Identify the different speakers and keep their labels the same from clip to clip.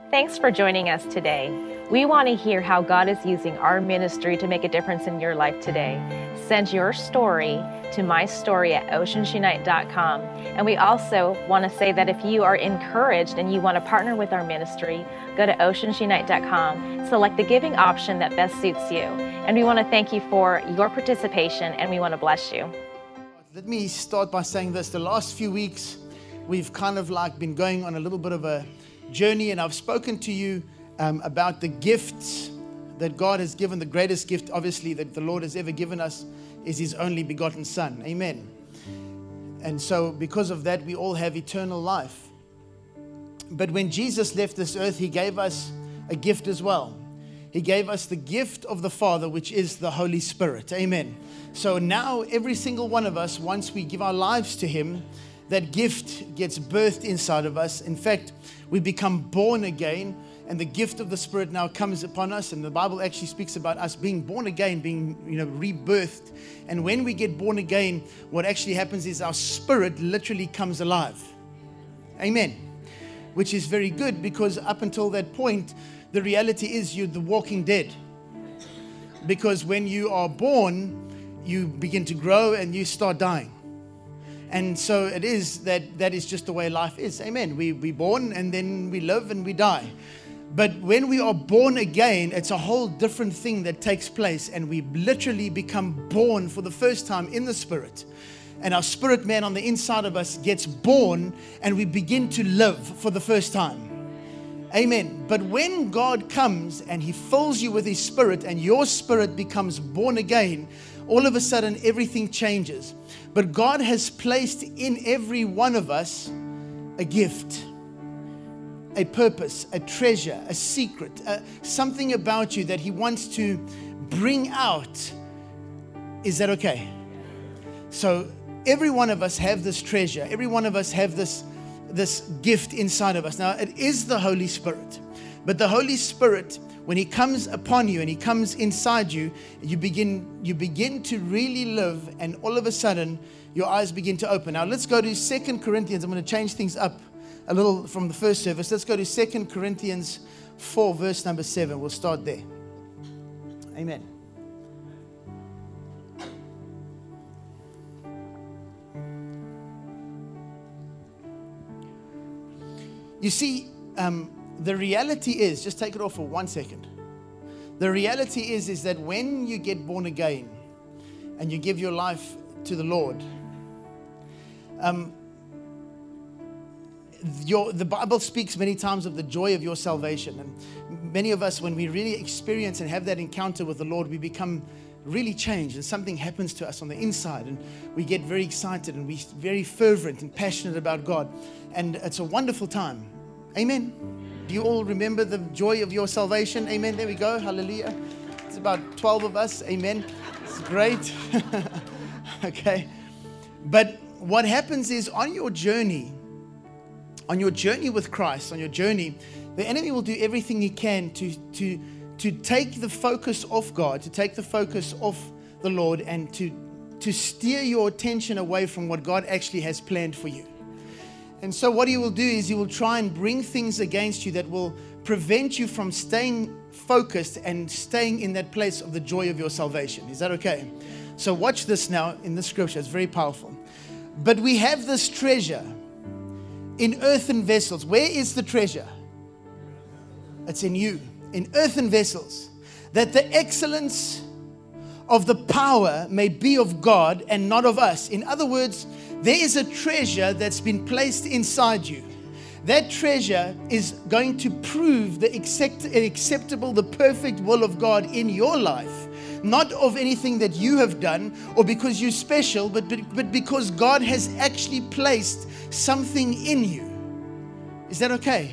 Speaker 1: Thanks for joining us today. We want to hear how God is using our ministry to make a difference in your life today. Send your story to mystory@oceansunite.com. And we also want to say that if you are encouraged and you want to partner with our ministry, go to oceansunite.com, select the giving option that best suits you. And we want to thank you for your participation, and we want to bless you.
Speaker 2: Let me start by saying this. The last few weeks, we've kind of like been going on a little bit of a journey, and I've spoken to you about the gifts that God has given. The greatest gift, obviously, that the Lord has ever given us is His only begotten Son. Amen. And so because of that, we all have eternal life. But when Jesus left this earth, He gave us a gift as well. He gave us the gift of the Father, which is the Holy Spirit. Amen. So now every single one of us, once we give our lives to Him, that gift gets birthed inside of us. In fact, we become born again, and the gift of the Spirit now comes upon us. And the Bible actually speaks about us being born again, being rebirthed. And when we get born again, what actually happens is our spirit literally comes alive. Amen. Which is very good, because up until that point, the reality is you're the walking dead. Because when you are born, you begin to grow and you start dying. And so it is that is just the way life is. Amen. We're born and then we live and we die. But when we are born again, it's a whole different thing that takes place, and we literally become born for the first time in the Spirit. And our spirit man on the inside of us gets born, and we begin to live for the first time. Amen. But when God comes and He fills you with His Spirit and your spirit becomes born again, all of a sudden everything changes. But God has placed in every one of us a gift, a purpose, a treasure, a secret, something about you that He wants to bring out. Is that okay? So every one of us have this treasure. Every one of us have this gift inside of us. Now, it is the Holy Spirit. But the Holy Spirit, when He comes upon you and He comes inside you, you begin to really live, and all of a sudden, your eyes begin to open. Now, let's go to 2 Corinthians. I'm going to change things up a little from the first service. Let's go to 2 Corinthians 4, verse number 7. We'll start there. Amen. You see, the reality is, just take it off for 1 second. The reality is that when you get born again and you give your life to the Lord, the Bible speaks many times of the joy of your salvation. And many of us, when we really experience and have that encounter with the Lord, we become really changed, and something happens to us on the inside, and we get very excited and we're very fervent and passionate about God, and it's a wonderful time. Amen. Do you all remember the joy of your salvation? Amen. There we go. Hallelujah. It's about 12 of us. Amen. It's great. Okay. But what happens is, on your journey with Christ, on your journey, the enemy will do everything he can to take the focus off God, to take the focus off the Lord, and to steer your attention away from what God actually has planned for you. And so what he will do is he will try and bring things against you that will prevent you from staying focused and staying in that place of the joy of your salvation. Is that okay? So watch this now in the scripture. It's very powerful. But we have this treasure in earthen vessels. Where is the treasure? It's in you. In earthen vessels, that the excellence of the power may be of God and not of us. In other words, there is a treasure that's been placed inside you. That treasure is going to prove the acceptable, the perfect will of God in your life. Not of anything that you have done or because you're special, but because God has actually placed something in you. Is that okay?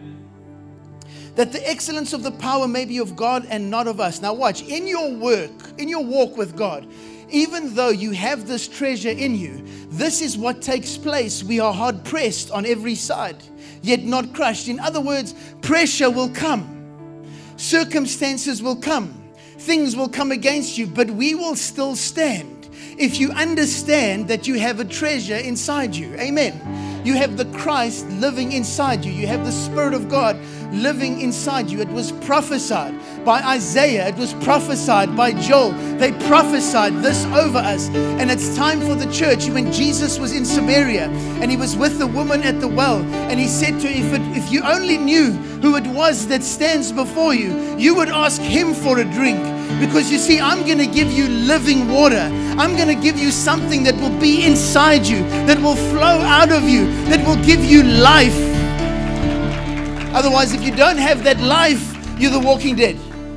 Speaker 2: That the excellence of the power may be of God and not of us. Now watch, in your walk with God, even though you have this treasure in you, this is what takes place. We are hard pressed on every side, yet not crushed. In other words, pressure will come. Circumstances will come. Things will come against you, but we will still stand if you understand that you have a treasure inside you. Amen. You have the Christ living inside you. You have the Spirit of God living inside you. It was prophesied by Isaiah. It was prophesied by Joel. They prophesied this over us. And it's time for the church. When Jesus was in Samaria and he was with the woman at the well, and he said to her, if you only knew who it was that stands before you, you would ask him for a drink. Because you see, I'm going to give you living water. I'm going to give you something that will be inside you, that will flow out of you, that will give you life. Otherwise, if you don't have that life, you're the walking dead.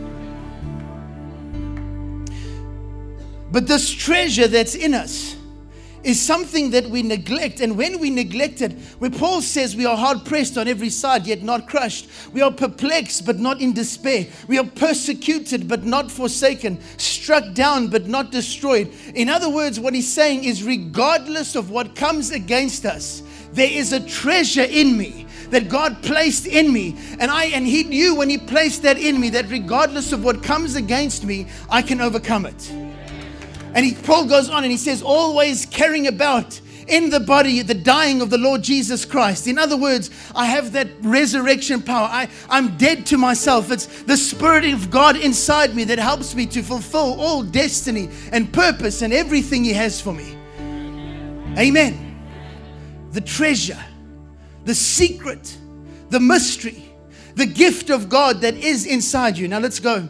Speaker 2: But this treasure that's in us is something that we neglect. And when we neglect it, where Paul says we are hard pressed on every side, yet not crushed. We are perplexed, but not in despair. We are persecuted, but not forsaken. Struck down, but not destroyed. In other words, what he's saying is, regardless of what comes against us, there is a treasure in me that God placed in me. And he knew when he placed that in me, that regardless of what comes against me, I can overcome it. And Paul goes on and he says, always carrying about in the body the dying of the Lord Jesus Christ. In other words, I have that resurrection power. I'm dead to myself. It's the Spirit of God inside me that helps me to fulfill all destiny and purpose and everything he has for me. Amen. The treasure, the secret, the mystery, the gift of God that is inside you. Now let's go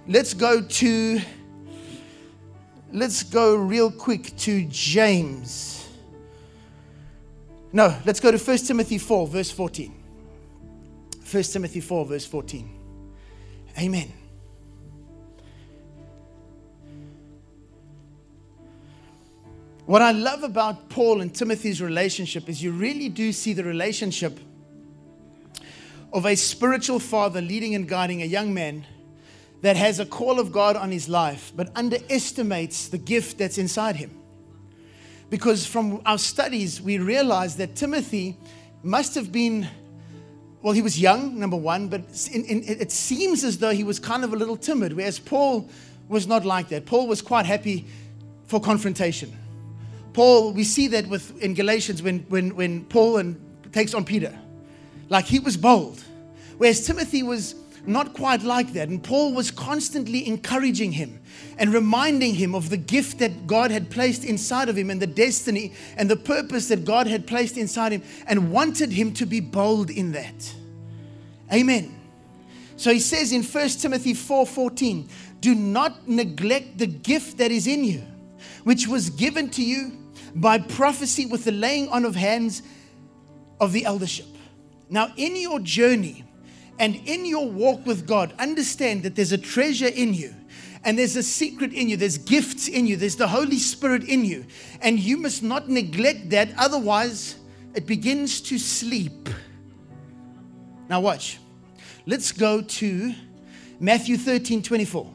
Speaker 2: real quick to James. No, let's go to 1 Timothy 4, verse 14. 1 Timothy 4, verse 14. Amen. What I love about Paul and Timothy's relationship is you really do see the relationship of a spiritual father leading and guiding a young man that has a call of God on his life, but underestimates the gift that's inside him. Because from our studies, we realize that Timothy must have been, well, he was young, number one, but it seems as though he was kind of a little timid, whereas Paul was not like that. Paul was quite happy for confrontation. Paul, we see that in Galatians when Paul takes on Peter. Like, he was bold, whereas Timothy was not quite like that. And Paul was constantly encouraging him and reminding him of the gift that God had placed inside of him and the destiny and the purpose that God had placed inside him, and wanted him to be bold in that. Amen. So he says in 1 Timothy 4:14, do not neglect the gift that is in you, which was given to you by prophecy with the laying on of hands of the eldership. Now, in your journey and in your walk with God, understand that there's a treasure in you, and there's a secret in you, there's gifts in you, there's the Holy Spirit in you, and you must not neglect that, otherwise it begins to sleep. Now watch. Let's go to Matthew 13:24.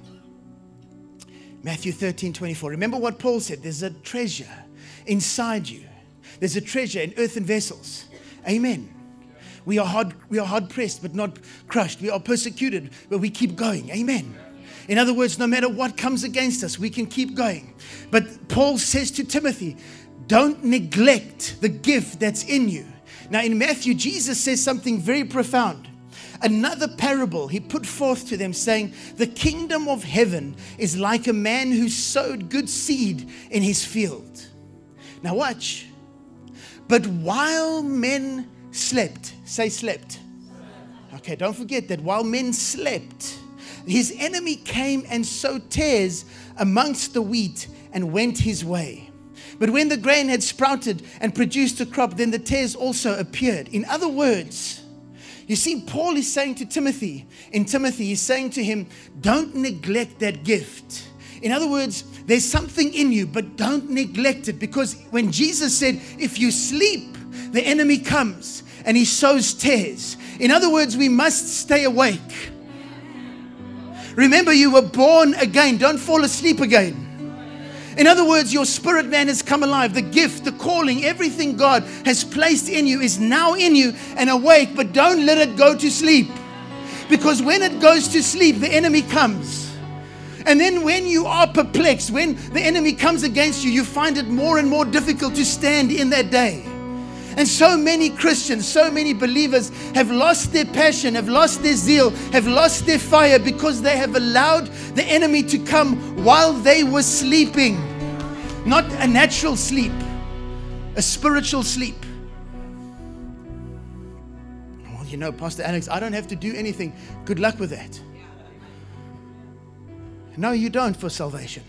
Speaker 2: Matthew 13:24. Remember what Paul said, there's a treasure inside you. There's a treasure in earthen vessels. Amen. We are hard pressed, but not crushed. We are persecuted, but we keep going. Amen. In other words, no matter what comes against us, we can keep going. But Paul says to Timothy, don't neglect the gift that's in you. Now in Matthew, Jesus says something very profound. Another parable he put forth to them, saying, the kingdom of heaven is like a man who sowed good seed in his field. Now watch. But while men slept. Say slept. Okay, don't forget that while men slept, his enemy came and sowed tares amongst the wheat and went his way. But when the grain had sprouted and produced a crop, then the tares also appeared. In other words, you see, Paul is saying to Timothy, he's saying to him, don't neglect that gift. In other words, there's something in you, but don't neglect it. Because when Jesus said, if you sleep, the enemy comes and he sows tares. In other words, we must stay awake. Remember, you were born again. Don't fall asleep again. In other words, your spirit man has come alive. The gift, the calling, everything God has placed in you is now in you and awake. But don't let it go to sleep. Because when it goes to sleep, the enemy comes. And then when you are perplexed, when the enemy comes against you, you find it more and more difficult to stand in that day. And so many Christians, so many believers have lost their passion, have lost their zeal, have lost their fire because they have allowed the enemy to come while they were sleeping. Not a natural sleep, a spiritual sleep. Well, you know, Pastor Alex, I don't have to do anything. Good luck with that. No, you don't for salvation.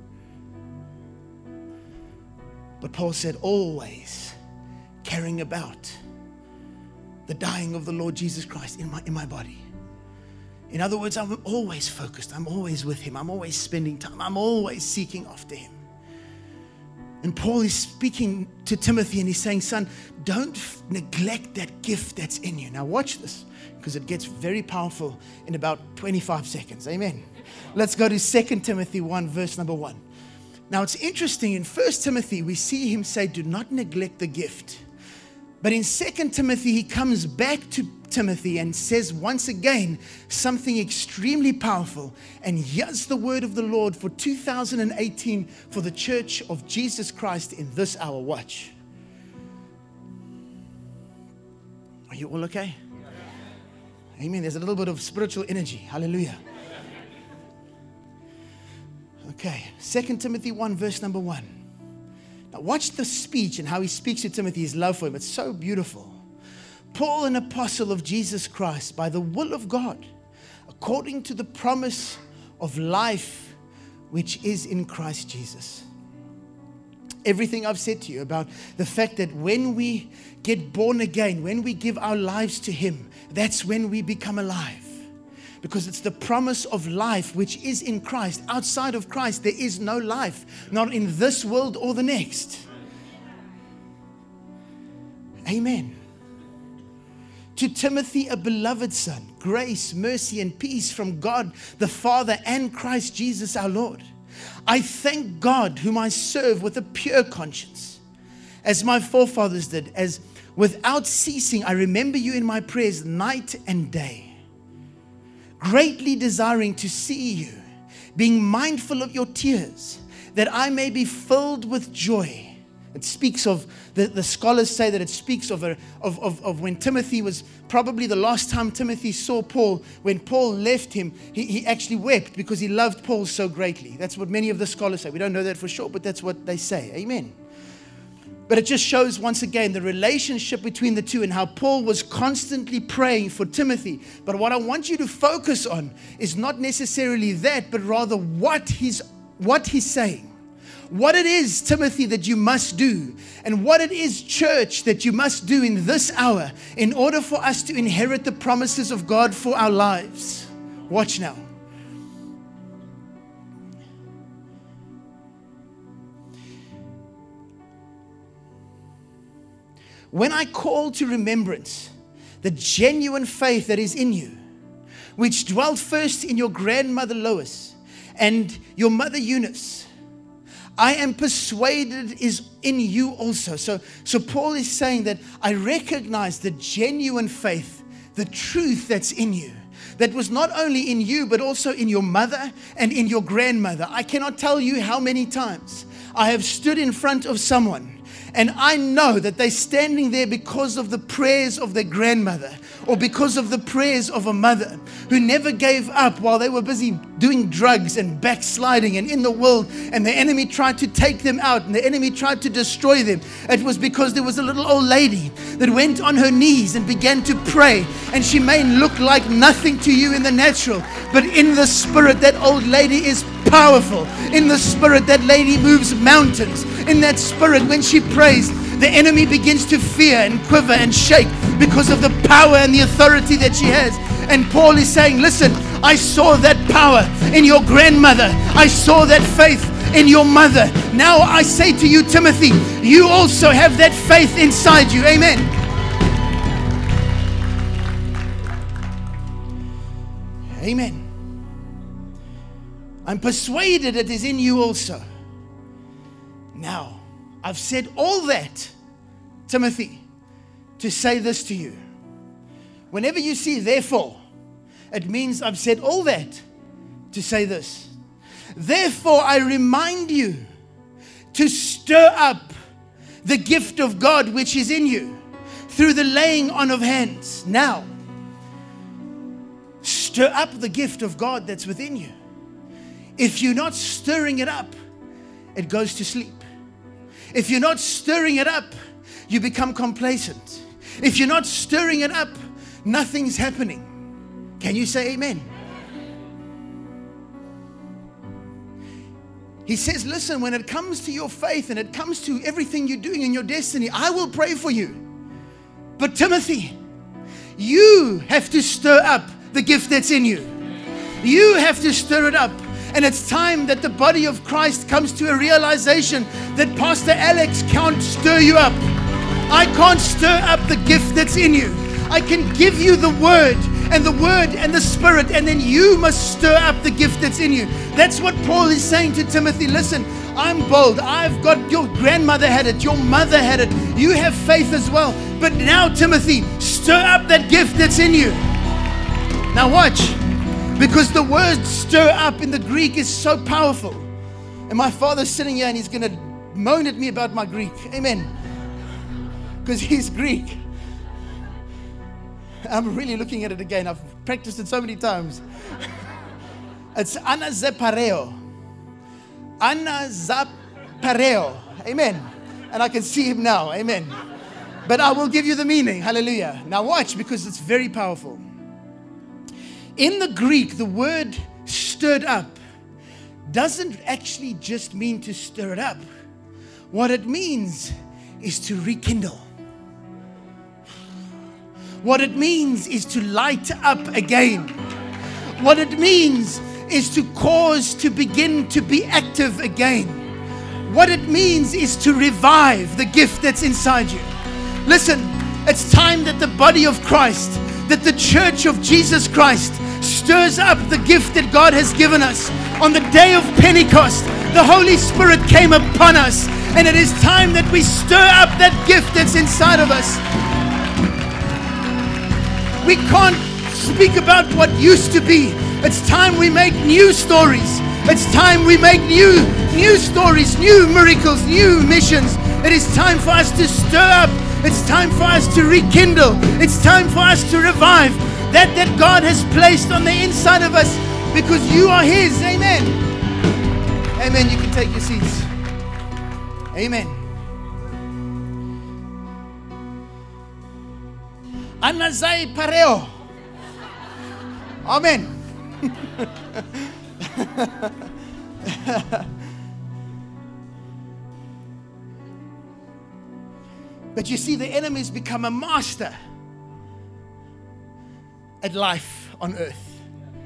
Speaker 2: But Paul said, always carrying about the dying of the Lord Jesus Christ in my body. In other words, I'm always focused. I'm always with Him. I'm always spending time. I'm always seeking after Him. And Paul is speaking to Timothy and he's saying, son, don't neglect that gift that's in you. Now watch this, because it gets very powerful in about 25 seconds. Amen. Let's go to 2 Timothy 1, verse number 1. Now it's interesting, in 1 Timothy, we see him say, do not neglect the gift. But in 2 Timothy, he comes back to Timothy and says once again something extremely powerful. And here's the word of the Lord for 2018 for the Church of Jesus Christ in this hour. Watch. Are you all okay? Amen. There's a little bit of spiritual energy. Hallelujah. Okay. 2 Timothy 1, verse number 1. Now watch the speech and how he speaks to Timothy, his love for him. It's so beautiful. Paul, an apostle of Jesus Christ, by the will of God, according to the promise of life which is in Christ Jesus. Everything I've said to you about the fact that when we get born again, when we give our lives to Him, that's when we become alive. Because it's the promise of life which is in Christ. Outside of Christ, there is no life, not in this world or the next. Amen. To Timothy, a beloved son, grace, mercy, and peace from God the Father and Christ Jesus our Lord. I thank God, whom I serve with a pure conscience, as my forefathers did, as without ceasing I remember you in my prayers night and day, greatly desiring to see you, being mindful of your tears, that I may be filled with joy. It speaks of, the scholars say that it speaks of when Timothy was probably the last time Timothy saw Paul. When Paul left him, he actually wept because he loved Paul so greatly. That's what many of the scholars say. We don't know that for sure, but that's what they say. Amen. But it just shows once again the relationship between the two and how Paul was constantly praying for Timothy. But what I want you to focus on is not necessarily that, but rather what he's saying. What it is, Timothy, that you must do, and what it is, church, that you must do in this hour in order for us to inherit the promises of God for our lives. Watch now. When I call to remembrance the genuine faith that is in you, which dwelt first in your grandmother Lois and your mother Eunice, I am persuaded is in you also. So Paul is saying that I recognize the genuine faith, the truth that's in you. That was not only in you, but also in your mother and in your grandmother. I cannot tell you how many times I have stood in front of someone and I know that they're standing there because of the prayers of their grandmother or because of the prayers of a mother who never gave up while they were busy doing drugs and backsliding and in the world, and the enemy tried to take them out and the enemy tried to destroy them. It was because there was a little old lady that went on her knees and began to pray, and she may look like nothing to you in the natural, but in the spirit that old lady is powerful. In the spirit that lady moves mountains. In that spirit, when she prays, the enemy begins to fear and quiver and shake because of the power and the authority that she has. And Paul is saying, listen, I saw that power in your grandmother. I saw that faith in your mother. Now I say to you, Timothy, you also have that faith inside you. Amen. Amen. I'm persuaded it is in you also. Now, I've said all that, Timothy, to say this to you. Whenever you see therefore, it means I've said all that to say this. Therefore, I remind you to stir up the gift of God which is in you through the laying on of hands. Now, stir up the gift of God that's within you. If you're not stirring it up, it goes to sleep. If you're not stirring it up, you become complacent. If you're not stirring it up, nothing's happening. Can you say amen? He says, listen, when it comes to your faith and it comes to everything you're doing in your destiny, I will pray for you. But Timothy, you have to stir up the gift that's in you. You have to stir it up. And it's time that the body of Christ comes to a realization that Pastor Alex can't stir you up. I can't stir up the gift that's in you. I can give you the word and the Spirit, and then you must stir up the gift that's in you. That's what Paul is saying to Timothy. Listen, I'm bold. I've got, your grandmother had it, your mother had it. You have faith as well. But now, Timothy, stir up that gift that's in you. Now watch, because the word stir up in the Greek is so powerful. And my father's sitting here and he's going to moan at me about my Greek. Amen. Because he's Greek. I'm really looking at it again. I've practiced it so many times. It's anazapareo. Anazapareo. Amen. And I can see him now. Amen. But I will give you the meaning. Hallelujah. Now watch, because it's very powerful. In the Greek, the word stirred up doesn't actually just mean to stir it up. What it means is to rekindle. What it means is to light up again. What it means is to cause to begin to be active again. What it means is to revive the gift that's inside you. Listen, it's time that the body of Christ, that the church of Jesus Christ stirs up the gift that God has given us. On the day of Pentecost, the Holy Spirit came upon us, and it is time that we stir up that gift that's inside of us. We can't speak about what used to be. It's time we make new stories. It's time we make new stories, new miracles, new missions. It is time for us to stir up. It's time for us to rekindle. It's time for us to revive that God has placed on the inside of us, because you are His. Amen. Amen. You can take your seats. Amen. Anazai pareo. Amen. But you see, the enemy's become a master at life on earth.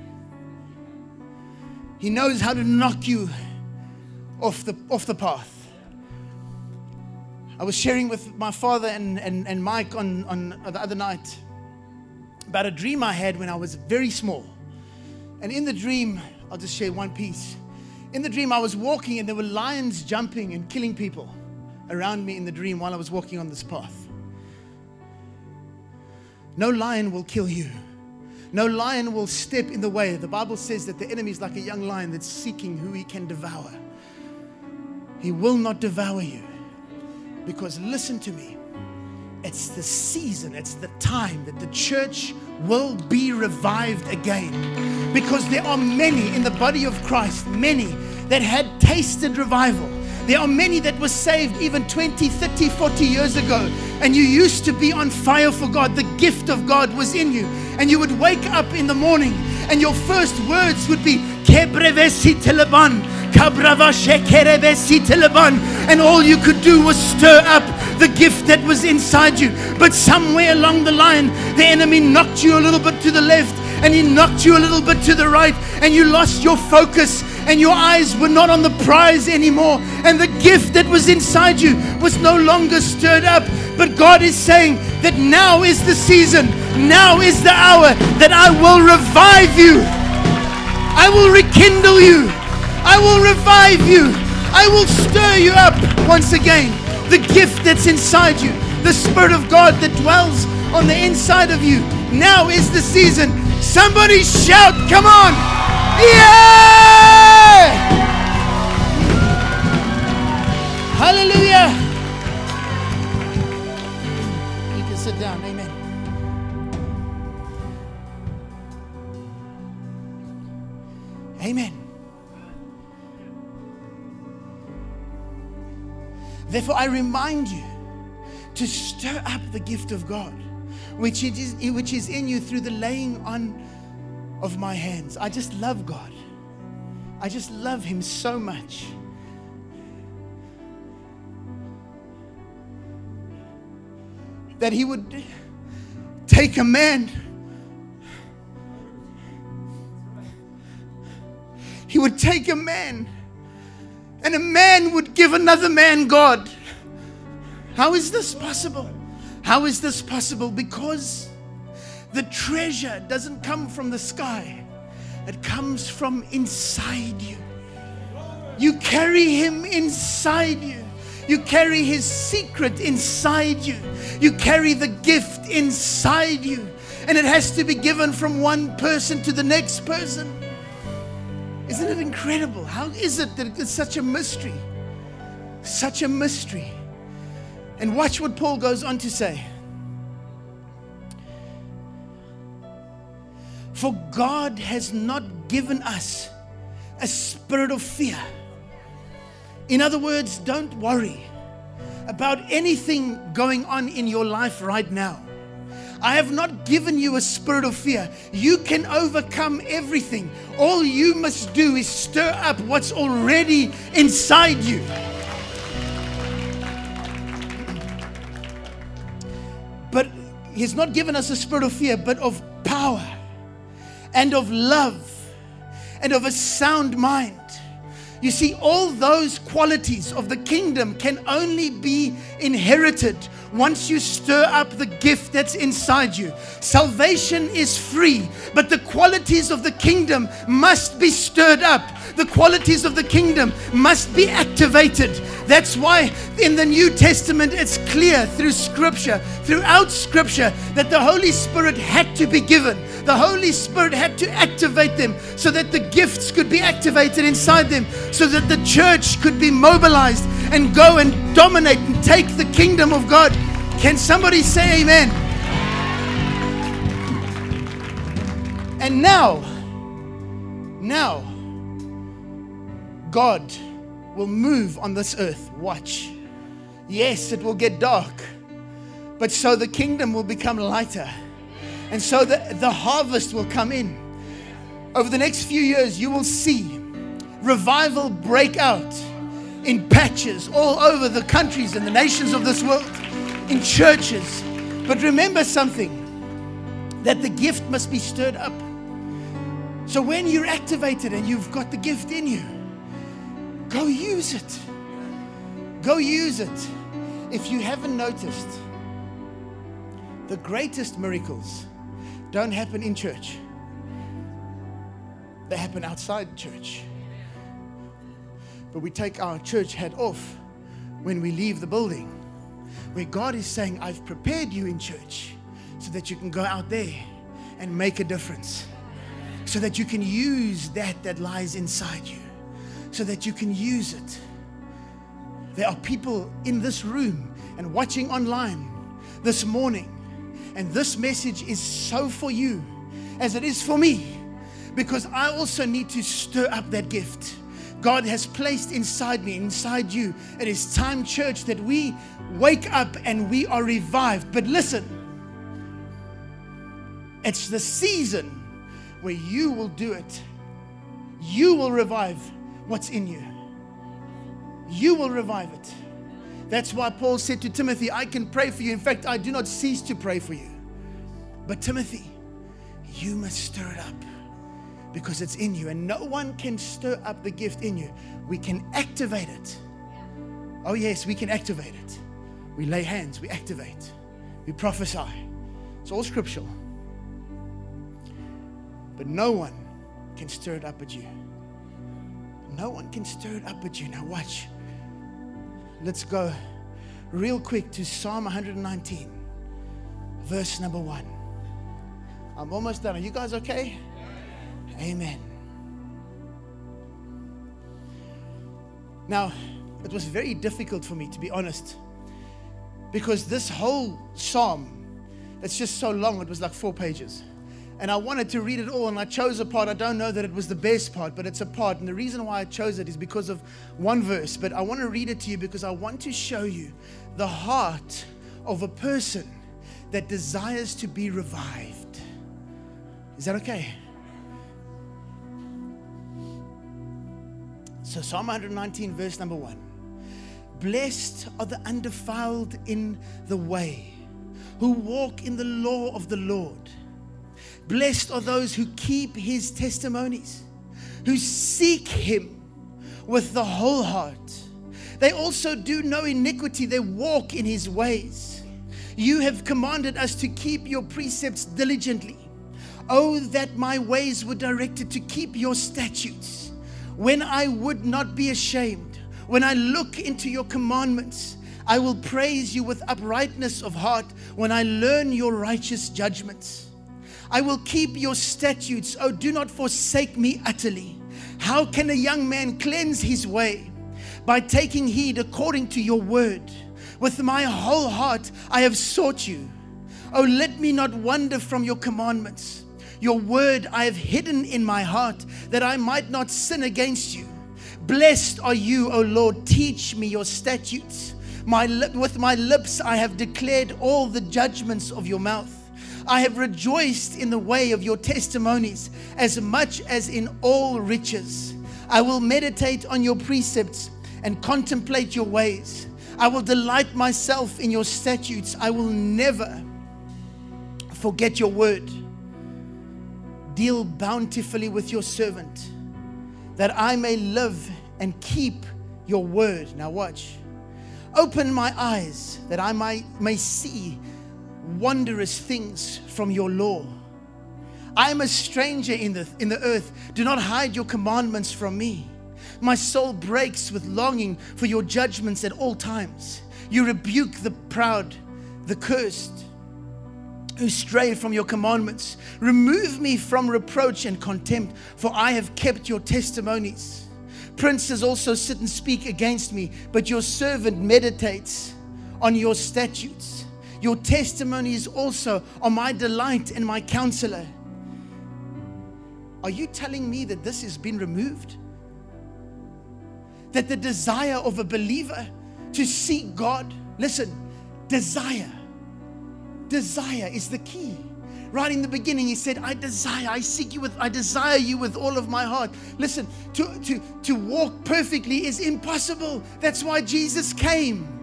Speaker 2: He knows how to knock you off the path. I was sharing with my father and Mike on the other night about a dream I had when I was very small. And in the dream, I'll just share one piece. In the dream, I was walking and there were lions jumping and killing people around me in the dream while I was walking on this path. No lion will kill you. No lion will step in the way. The Bible says that the enemy is like a young lion that's seeking who he can devour. He will not devour you. Because listen to me, it's the season, it's the time that the church will be revived again. Because there are many in the body of Christ, many that had tasted revival. There are many that were saved even 20, 30, 40 years ago. And you used to be on fire for God. The gift of God was in you. And you would wake up in the morning and your first words would be, Kebrevesi teleban. And all you could do was stir up the gift that was inside you. But somewhere along the line, the enemy knocked you a little bit to the left and he knocked you a little bit to the right, and you lost your focus and your eyes were not on the prize anymore, and the gift that was inside you was no longer stirred up. But God is saying that now is the season, now is the hour that I will revive you. I will rekindle you. I will revive you. I will stir you up once again. The gift that's inside you, the Spirit of God that dwells on the inside of you. Now is the season. Somebody shout, come on. Yeah! Hallelujah. sit down. Amen. Amen. Therefore, I remind you to stir up the gift of God, which is in you through the laying on of my hands. I just love God. I just love Him so much. That He would take a man. He would take a man, and a man would give another man God. How is this possible? How is this possible? Because the treasure doesn't come from the sky. It comes from inside you. You carry Him inside you. You carry His secret inside you. You carry the gift inside you. And it has to be given from one person to the next person. Isn't it incredible? How is it that it's such a mystery? Such a mystery. And watch what Paul goes on to say. For God has not given us a spirit of fear. In other words, don't worry about anything going on in your life right now. I have not given you a spirit of fear. You can overcome everything. All you must do is stir up what's already inside you. But He's not given us a spirit of fear, but of power and of love and of a sound mind. You see, all those qualities of the kingdom can only be inherited once you stir up the gift that's inside you. Salvation is free, but the qualities of the kingdom must be stirred up. The qualities of the kingdom must be activated. That's why in the New Testament it's clear through Scripture, throughout Scripture, that the Holy Spirit had to be given. The Holy Spirit had to activate them so that the gifts could be activated inside them, so that the church could be mobilized and go and dominate and take the kingdom of God. Can somebody say amen? And now, God will move on this earth. Watch. Yes, it will get dark, but so the kingdom will become lighter. And so the harvest will come in. Over the next few years, you will see revival break out in patches all over the countries and the nations of this world, in churches. But remember something, that the gift must be stirred up. So when you're activated and you've got the gift in you, go use it. Go use it. If you haven't noticed, the greatest miracles don't happen in church. They happen outside church. But we take our church hat off when we leave the building, where God is saying, I've prepared you in church so that you can go out there and make a difference, so that you can use that lies inside you, so that you can use it. There are people in this room and watching online this morning, and this message is so for you as it is for me, because I also need to stir up that gift God has placed inside me, inside you. It is time, church, that we wake up and we are revived. But listen, it's the season where you will do it. You will revive what's in you. You will revive it. That's why Paul said to Timothy, I can pray for you. In fact, I do not cease to pray for you. But Timothy, you must stir it up, because it's in you, and no one can stir up the gift in you. We can activate it. Oh yes, we can activate it. We lay hands, we activate, we prophesy. It's all scriptural. But no one can stir it up but you. No one can stir it up but you. Now watch. Let's go real quick to Psalm 119, verse number 1. I'm almost done. Are you guys okay? Amen. Now, it was very difficult for me, to be honest, because this whole psalm It's just so long. It was like 4 pages. And I wanted to read it all, and I chose a part. I don't know that it was the best part, but it's a part. And the reason why I chose it is because of one verse. But I want to read it to you because I want to show you the heart of a person that desires to be revived. Is that okay? So Psalm 119, verse number 1. Blessed are the undefiled in the way, who walk in the law of the Lord. Blessed are those who keep his testimonies, who seek him with the whole heart. They also do no iniquity, they walk in his ways. You have commanded us to keep your precepts diligently. Oh, that my ways were directed to keep your statutes. When I would not be ashamed, when I look into your commandments, I will praise you with uprightness of heart when I learn your righteous judgments. I will keep your statutes. Oh, do not forsake me utterly. How can a young man cleanse his way? By taking heed according to your word. With my whole heart I have sought you. Oh, let me not wander from your commandments. Your word I have hidden in my heart, that I might not sin against you. Blessed are you, O Lord. Teach me your statutes. With my lips I have declared all the judgments of your mouth. I have rejoiced in the way of your testimonies as much as in all riches. I will meditate on your precepts and contemplate your ways. I will delight myself in your statutes. I will never forget your word. Deal bountifully with your servant, that I may live and keep your word. Now watch. Open my eyes that I may see wondrous things from your law. I am a stranger in the earth. Do not hide your commandments from me. My soul breaks with longing for your judgments at all times. You rebuke the proud, the cursed, who stray from your commandments. Remove me from reproach and contempt, for I have kept your testimonies. Princes also sit and speak against me, but your servant meditates on your statutes. Your testimonies also are my delight and my counselor. Are you telling me that this has been removed? That the desire of a believer to seek God, listen, desire is the key. Right in the beginning, he said, I desire you with all of my heart. Listen, to walk perfectly is impossible. That's why Jesus came.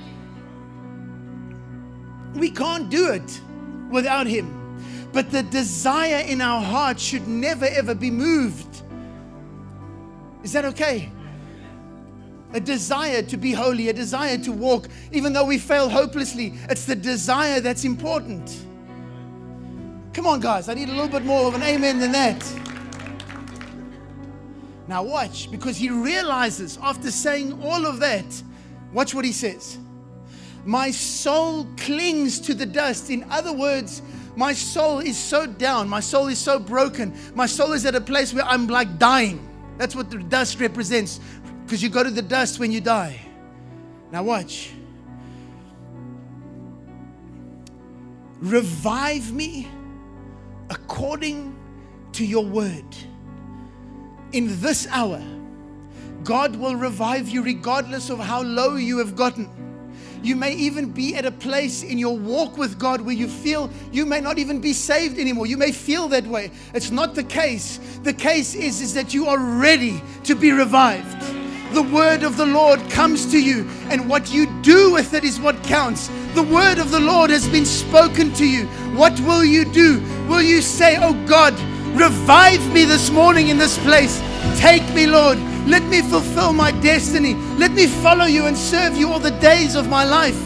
Speaker 2: We can't do it without him. But the desire in our heart should never ever be moved. Is that okay? A desire to be holy, a desire to walk, even though we fail hopelessly. It's the desire that's important. Come on, guys, I need a little bit more of an amen than that. Now watch, because he realizes after saying all of that, watch what he says. My soul clings to the dust. In other words, my soul is so down. My soul is so broken. My soul is at a place where I'm like dying. That's what the dust represents, because you go to the dust when you die. Now watch. Revive me according to your word. In this hour, God will revive you regardless of how low you have gotten. You may even be at a place in your walk with God where you feel you may not even be saved anymore. You may feel that way. It's not the case. The case is that you are ready to be revived. The word of the Lord comes to you, and what you do with it is what counts. The word of the Lord has been spoken to you. What will you do? Will you say, oh God, revive me this morning in this place. Take me, Lord. Let me fulfill my destiny. Let me follow you and serve you all the days of my life.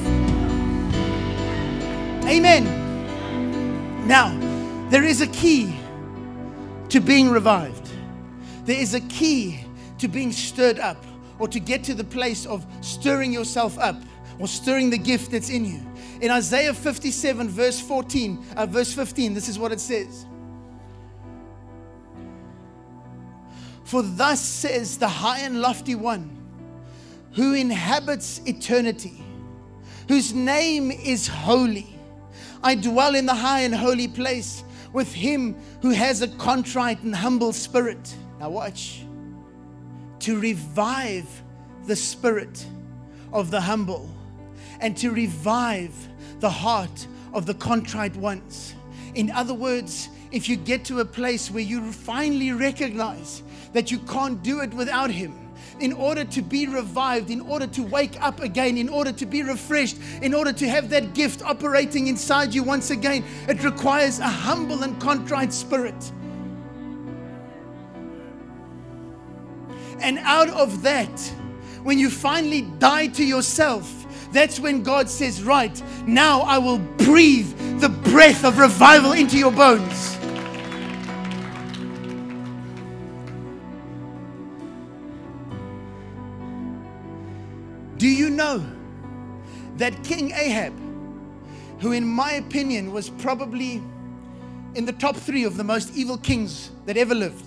Speaker 2: Amen. Now, there is a key to being revived. There is a key to being stirred up, or to get to the place of stirring yourself up, or stirring the gift that's in you. In Isaiah 57, verse 15, this is what it says. For thus says the high and lofty one, who inhabits eternity, whose name is holy. I dwell in the high and holy place with him who has a contrite and humble spirit. Now watch. To revive the spirit of the humble and to revive the heart of the contrite ones. In other words, if you get to a place where you finally recognize that you can't do it without him, in order to be revived, in order to wake up again, in order to be refreshed, in order to have that gift operating inside you once again, it requires a humble and contrite spirit. And out of that, when you finally die to yourself, that's when God says, right, now I will breathe the breath of revival into your bones. Do you know that King Ahab, who in my opinion was probably in the top 3 of the most evil kings that ever lived,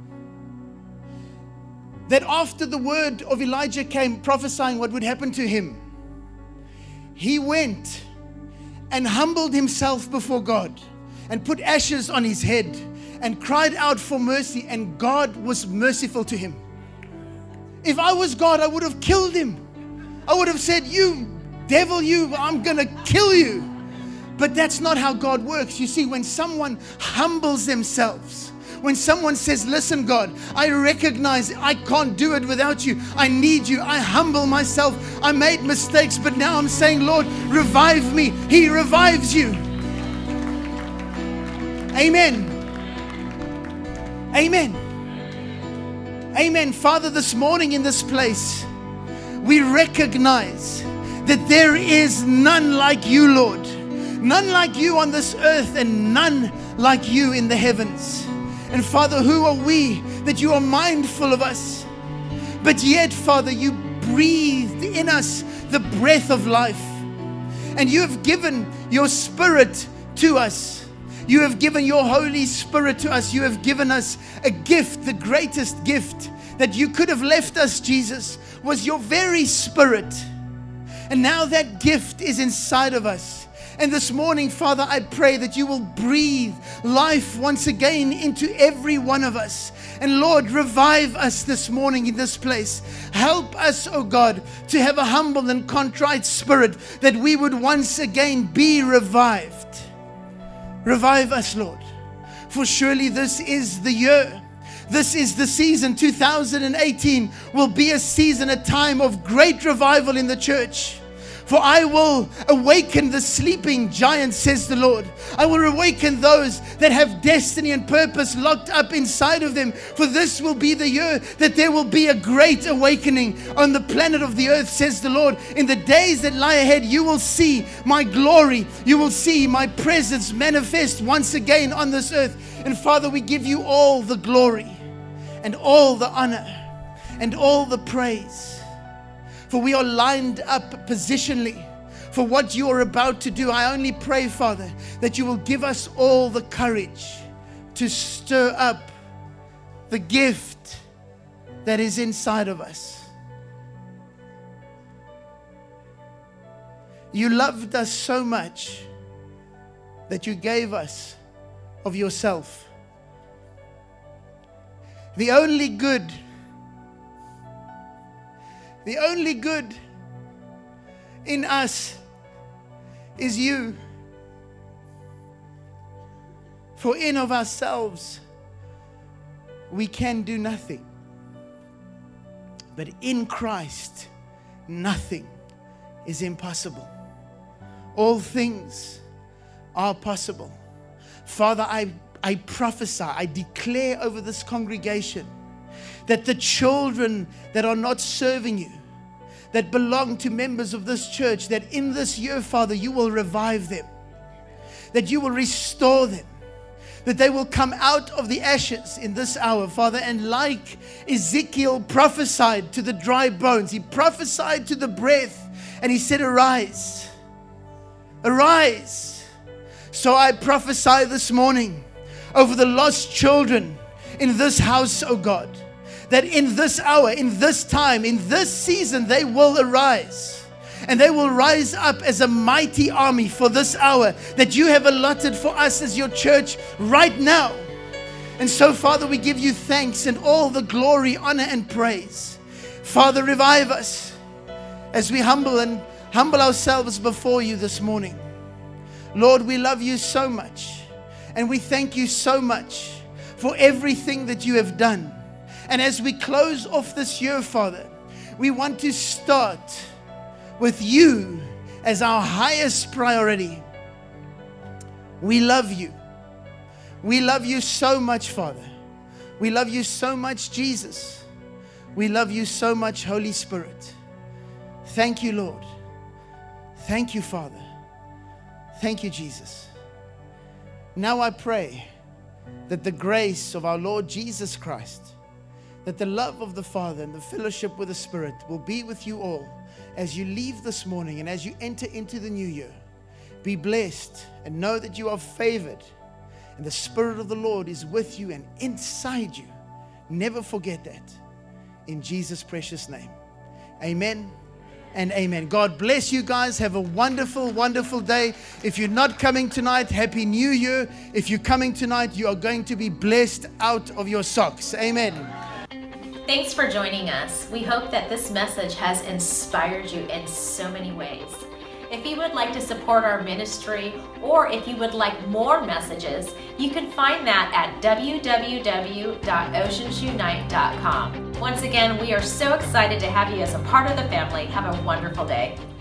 Speaker 2: that after the word of Elijah came prophesying what would happen to him, he went and humbled himself before God and put ashes on his head and cried out for mercy, and God was merciful to him. If I was God, I would have killed him. I would have said, you devil, I'm going to kill you. But that's not how God works. You see, when someone humbles themselves, when someone says, listen, God, I recognize I can't do it without you. I need you. I humble myself. I made mistakes, but now I'm saying, Lord, revive me. He revives you. Amen. Amen. Amen. Father, this morning in this place, we recognize that there is none like you, Lord. None like you on this earth and none like you in the heavens. And Father, who are we that you are mindful of us? But yet, Father, you breathed in us the breath of life. And you have given your Spirit to us. You have given your Holy Spirit to us. You have given us a gift, the greatest gift that you could have left us, Jesus, was your very Spirit. And now that gift is inside of us. And this morning, Father, I pray that you will breathe life once again into every one of us. And Lord, revive us this morning in this place. Help us, oh God, to have a humble and contrite spirit, that we would once again be revived. Revive us, Lord. For surely this is the year. This is the season. 2018 will be a season, a time of great revival in the church. For I will awaken the sleeping giants, says the Lord. I will awaken those that have destiny and purpose locked up inside of them. For this will be the year that there will be a great awakening on the planet of the earth, says the Lord. In the days that lie ahead, you will see my glory. You will see my presence manifest once again on this earth. And Father, we give you all the glory and all the honor and all the praise. For we are lined up positionally for what you are about to do. I only pray, Father, that you will give us all the courage to stir up the gift that is inside of us. You loved us so much that you gave us of yourself. The only good in us is you. For in of ourselves we can do nothing. But in Christ nothing is impossible. All things are possible. Father, I prophesy, I declare over this congregation that the children that are not serving you, that belong to members of this church, that in this year, Father, you will revive them, that you will restore them, that they will come out of the ashes in this hour, Father. And like Ezekiel prophesied to the dry bones, he prophesied to the breath, and he said, arise, arise. So I prophesy this morning over the lost children in this house, oh God, that in this hour, in this time, in this season, they will arise. and they will rise up as a mighty army for this hour that you have allotted for us as your church right now. And so, Father, we give you thanks and all the glory, honor, and praise. Father, revive us as we humble ourselves before you this morning. Lord, we love you so much, and we thank you so much for everything that you have done. And as we close off this year, Father, we want to start with you as our highest priority. We love you. We love you so much, Father. We love you so much, Jesus. We love you so much, Holy Spirit. Thank you, Lord. Thank you, Father. Thank you, Jesus. Now I pray that the grace of our Lord Jesus Christ, that the love of the Father and the fellowship with the Spirit will be with you all as you leave this morning and as you enter into the new year. Be blessed and know that you are favored, and the Spirit of the Lord is with you and inside you. Never forget that. In Jesus' precious name. Amen and amen. God bless you guys. Have a wonderful, wonderful day. If you're not coming tonight, Happy New Year. If you're coming tonight, you are going to be blessed out of your socks. Amen.
Speaker 1: Thanks for joining us. We hope that this message has inspired you in so many ways. If you would like to support our ministry, or if you would like more messages, you can find that at www.oceansunite.com. Once again, we are so excited to have you as a part of the family. Have a wonderful day.